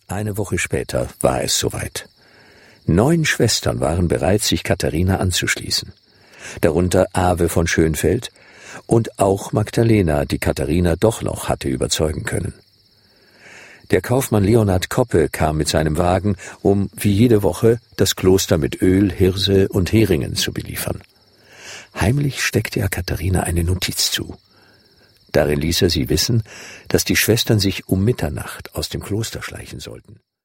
Eine Woche später war es soweit. 9 Schwestern waren bereit, sich Katharina anzuschließen. Darunter Ave von Schönfeld und auch Magdalena, die Katharina doch noch hatte überzeugen können. Der Kaufmann Leonhard Koppe kam mit seinem Wagen, um, wie jede Woche, das Kloster mit Öl, Hirse und Heringen zu beliefern. Heimlich steckte er Katharina eine Notiz zu. Darin ließ er sie wissen, dass die Schwestern sich um Mitternacht aus dem Kloster schleichen sollten.